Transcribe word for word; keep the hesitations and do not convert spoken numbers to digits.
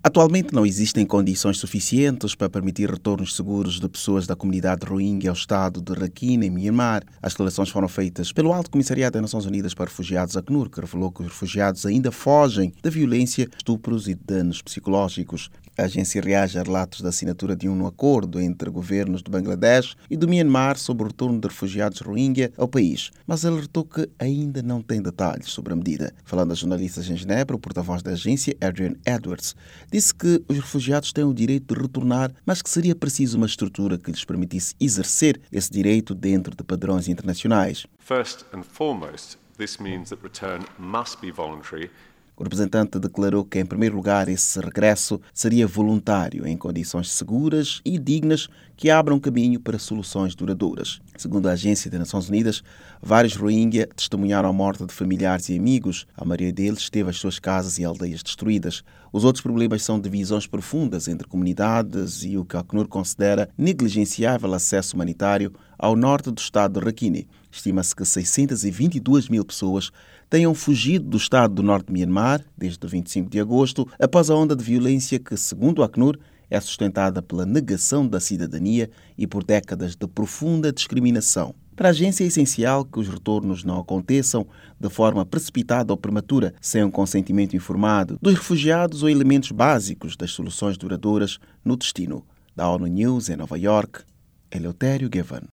Atualmente não existem condições suficientes para permitir retornos seguros de pessoas da comunidade Rohingya ao estado de Rakhine, em Myanmar. As declarações foram feitas pelo Alto Comissariado das Nações Unidas para Refugiados, ACNUR, que revelou que os refugiados ainda fogem da violência, estupros e danos psicológicos. A agência reage a relatos da assinatura de um acordo entre governos de Bangladesh e do Myanmar sobre o retorno de refugiados Rohingya ao país, mas alertou que ainda não tem detalhes sobre a medida. Falando a jornalistas em Genebra, o porta-voz da agência, Adrian Edwards, disse que os refugiados têm o direito de retornar, mas que seria preciso uma estrutura que lhes permitisse exercer esse direito dentro de padrões internacionais. First and foremost, this means that return must be voluntary. O representante declarou que, em primeiro lugar, esse regresso seria voluntário, em condições seguras e dignas que abram caminho para soluções duradouras. Segundo a Agência das Nações Unidas, vários Rohingya testemunharam a morte de familiares e amigos. A maioria deles teve as suas casas e aldeias destruídas. Os outros problemas são divisões profundas entre comunidades e o que a ACNUR considera negligenciável acesso humanitário ao norte do estado de Rakhine. Estima-se que seiscentas e vinte e duas mil pessoas tenham fugido do estado do norte de Myanmar desde o vinte e cinco de agosto, após a onda de violência que, segundo a ACNUR, é sustentada pela negação da cidadania e por décadas de profunda discriminação. Para a agência é essencial que os retornos não aconteçam de forma precipitada ou prematura, sem um consentimento informado dos refugiados ou elementos básicos das soluções duradouras no destino. Da ONU News em Nova York, Eleutério Gavan.